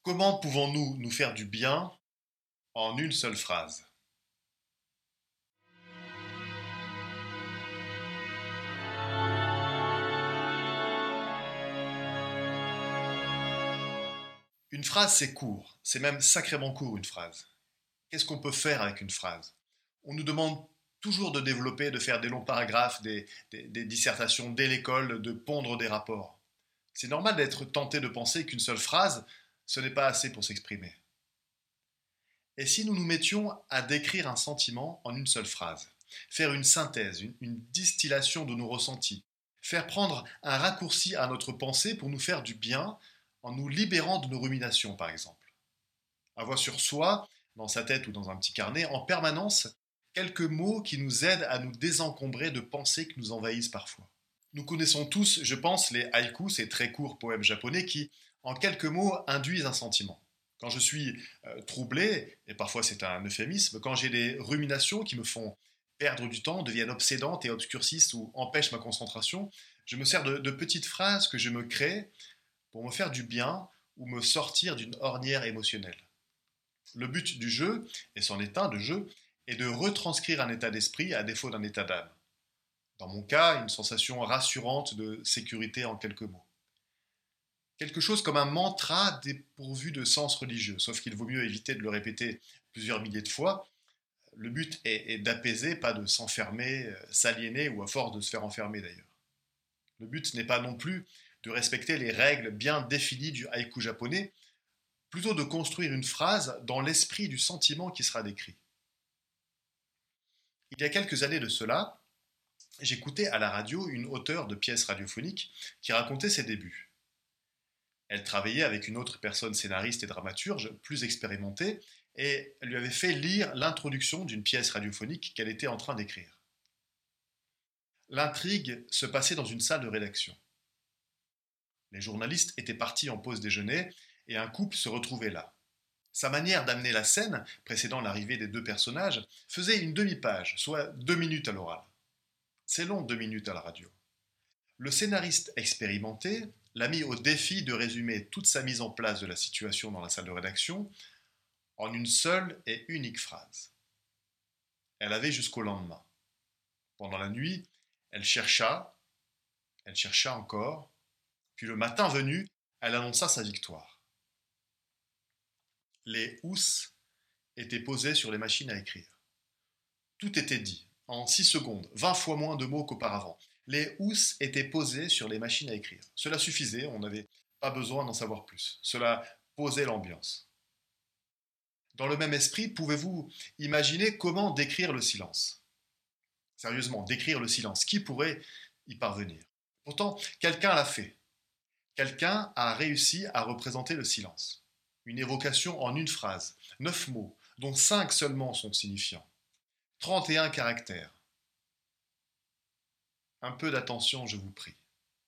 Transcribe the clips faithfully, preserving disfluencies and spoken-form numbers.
Comment pouvons-nous nous faire du bien en une seule phrase? Une phrase, c'est court. C'est même sacrément court, une phrase. Qu'est-ce qu'on peut faire avec une phrase? On nous demande toujours de développer, de faire des longs paragraphes, des, des- des dissertations dès l'école, de pondre des rapports. C'est normal d'être tenté de penser qu'une seule phrase, ce n'est pas assez pour s'exprimer. Et si nous nous mettions à décrire un sentiment en une seule phrase, faire une synthèse, une, une distillation de nos ressentis, faire prendre un raccourci à notre pensée pour nous faire du bien en nous libérant de nos ruminations, par exemple. Avoir sur soi, dans sa tête ou dans un petit carnet, en permanence, quelques mots qui nous aident à nous désencombrer de pensées qui nous envahissent parfois. Nous connaissons tous, je pense, les haïkus, ces très courts poèmes japonais qui, en quelques mots, induisent un sentiment. Quand je suis euh, troublé, et parfois c'est un euphémisme, quand j'ai des ruminations qui me font perdre du temps, deviennent obsédantes et obscurcissent ou empêchent ma concentration, je me sers de, de petites phrases que je me crée pour me faire du bien ou me sortir d'une ornière émotionnelle. Le but du jeu, et c'en est un de jeu, est de retranscrire un état d'esprit à défaut d'un état d'âme. Dans mon cas, une sensation rassurante de sécurité en quelques mots. Quelque chose comme un mantra dépourvu de sens religieux, sauf qu'il vaut mieux éviter de le répéter plusieurs milliers de fois. Le but est, est d'apaiser, pas de s'enfermer, euh, s'aliéner ou à force de se faire enfermer d'ailleurs. Le but n'est pas non plus de respecter les règles bien définies du haïku japonais, plutôt de construire une phrase dans l'esprit du sentiment qui sera décrit. Il y a quelques années de cela, j'écoutais à la radio une auteure de pièces radiophoniques qui racontait ses débuts. Elle travaillait avec une autre personne scénariste et dramaturge plus expérimentée et elle lui avait fait lire l'introduction d'une pièce radiophonique qu'elle était en train d'écrire. L'intrigue se passait dans une salle de rédaction. Les journalistes étaient partis en pause déjeuner et un couple se retrouvait là. Sa manière d'amener la scène, précédant l'arrivée des deux personnages, faisait une demi-page, soit deux minutes à l'oral. C'est long, deux minutes à la radio. Le scénariste expérimenté l'a mis au défi de résumer toute sa mise en place de la situation dans la salle de rédaction en une seule et unique phrase. Elle avait jusqu'au lendemain. Pendant la nuit, elle chercha, elle chercha encore, puis le matin venu, elle annonça sa victoire. Les housses étaient posées sur les machines à écrire. Tout était dit, en six secondes, vingt fois moins de mots qu'auparavant. Les housses étaient posées sur les machines à écrire. Cela suffisait, on n'avait pas besoin d'en savoir plus. Cela posait l'ambiance. Dans le même esprit, pouvez-vous imaginer comment décrire le silence? Sérieusement, décrire le silence, qui pourrait y parvenir? Pourtant, quelqu'un l'a fait. Quelqu'un a réussi à représenter le silence. Une évocation en une phrase, neuf mots, dont cinq seulement sont signifiants. trente et un caractères. Un peu d'attention, je vous prie.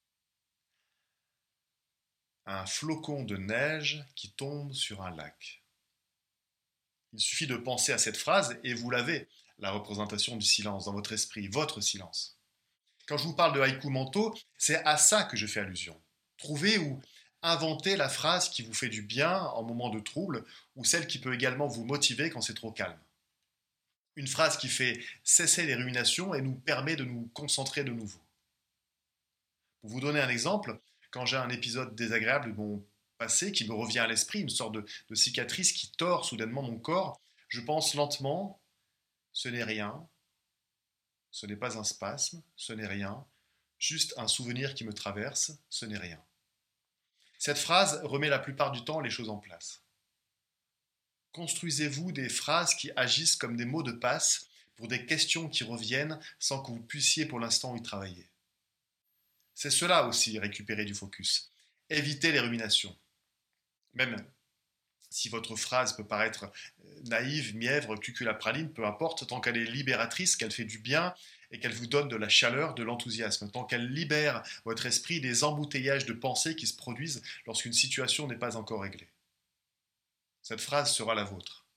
Un flocon de neige qui tombe sur un lac. Il suffit de penser à cette phrase et vous l'avez, la représentation du silence dans votre esprit, votre silence. Quand je vous parle de haïku mentaux, c'est à ça que je fais allusion. Trouver ou inventer la phrase qui vous fait du bien en moment de trouble ou celle qui peut également vous motiver quand c'est trop calme. Une phrase qui fait cesser les ruminations et nous permet de nous concentrer de nouveau. Pour vous donner un exemple, quand j'ai un épisode désagréable de mon passé qui me revient à l'esprit, une sorte de, de cicatrice qui tord soudainement mon corps, je pense lentement, ce n'est rien, ce n'est pas un spasme, ce n'est rien, juste un souvenir qui me traverse, ce n'est rien. Cette phrase remet la plupart du temps les choses en place. Construisez-vous des phrases qui agissent comme des mots de passe pour des questions qui reviennent sans que vous puissiez pour l'instant y travailler. C'est cela aussi, récupérer du focus. Évitez les ruminations. Même si votre phrase peut paraître naïve, mièvre, cuculapraline, peu importe, tant qu'elle est libératrice, qu'elle fait du bien et qu'elle vous donne de la chaleur, de l'enthousiasme, tant qu'elle libère votre esprit des embouteillages de pensées qui se produisent lorsqu'une situation n'est pas encore réglée. Cette phrase sera la vôtre.